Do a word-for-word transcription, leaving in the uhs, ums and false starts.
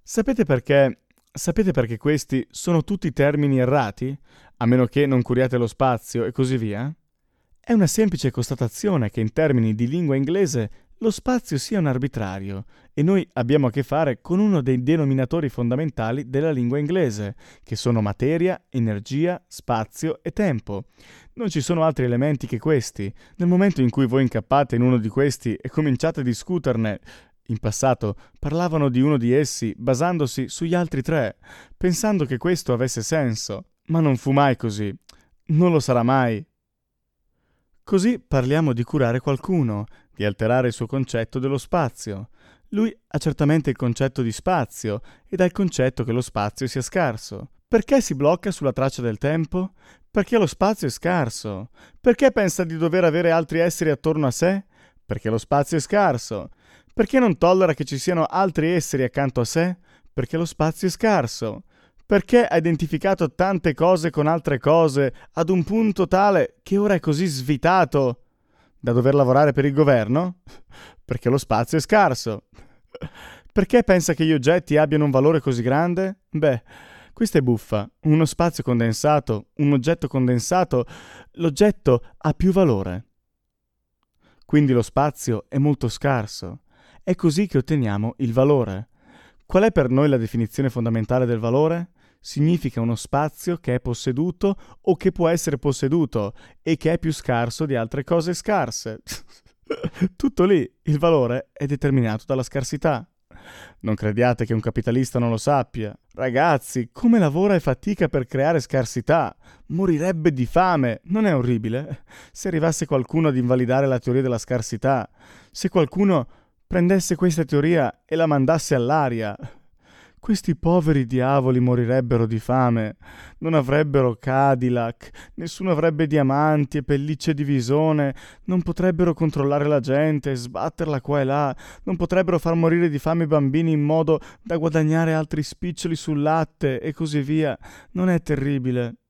Sapete perché? Sapete perché questi sono tutti termini errati? A meno che non curiate lo spazio e così via? È una semplice constatazione che in termini di lingua inglese lo spazio sia un arbitrario e noi abbiamo a che fare con uno dei denominatori fondamentali della lingua inglese, che sono materia, energia, spazio e tempo. Non ci sono altri elementi che questi. Nel momento in cui voi incappate in uno di questi e cominciate a discuterne, in passato parlavano di uno di essi basandosi sugli altri tre, pensando che questo avesse senso, ma non fu mai così. Non lo sarà mai. Così parliamo di curare qualcuno, di alterare il suo concetto dello spazio. Lui ha certamente il concetto di spazio ed ha il concetto che lo spazio sia scarso. Perché si blocca sulla traccia del tempo? Perché lo spazio è scarso. Perché pensa di dover avere altri esseri attorno a sé? Perché lo spazio è scarso. Perché non tollera che ci siano altri esseri accanto a sé? Perché lo spazio è scarso. Perché ha identificato tante cose con altre cose ad un punto tale che ora è così svitato da dover lavorare per il governo? Perché lo spazio è scarso. Perché pensa che gli oggetti abbiano un valore così grande? Beh, questa è buffa. Uno spazio condensato, un oggetto condensato, l'oggetto ha più valore. Quindi lo spazio è molto scarso. È così che otteniamo il valore. Qual è per noi la definizione fondamentale del valore? Significa uno spazio che è posseduto o che può essere posseduto e che è più scarso di altre cose scarse. Tutto lì, il valore è determinato dalla scarsità. Non crediate che un capitalista non lo sappia. Ragazzi, come lavora e fatica per creare scarsità? Morirebbe di fame, non è orribile? Se arrivasse qualcuno ad invalidare la teoria della scarsità, se qualcuno prendesse questa teoria e la mandasse all'aria, questi poveri diavoli morirebbero di fame, non avrebbero Cadillac, nessuno avrebbe diamanti e pellicce di visone, non potrebbero controllare la gente, sbatterla qua e là, non potrebbero far morire di fame i bambini in modo da guadagnare altri spiccioli sul latte e così via. Non è terribile?